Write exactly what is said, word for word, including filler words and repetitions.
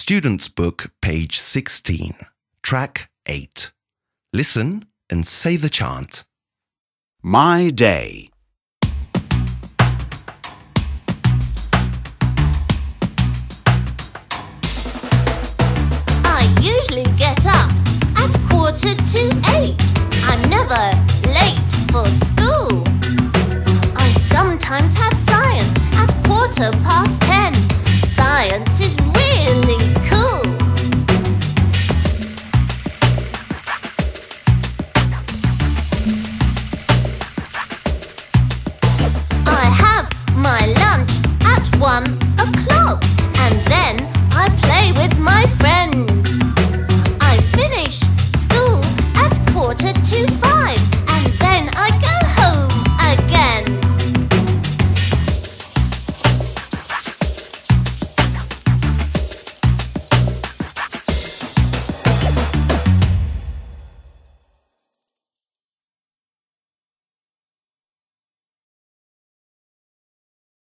Student's Book, page sixteen, track eight. Listen and say the chant. My day. I usually get up at quarter to eight. I'm never late for school. I sometimes have science at quarter past ten. Science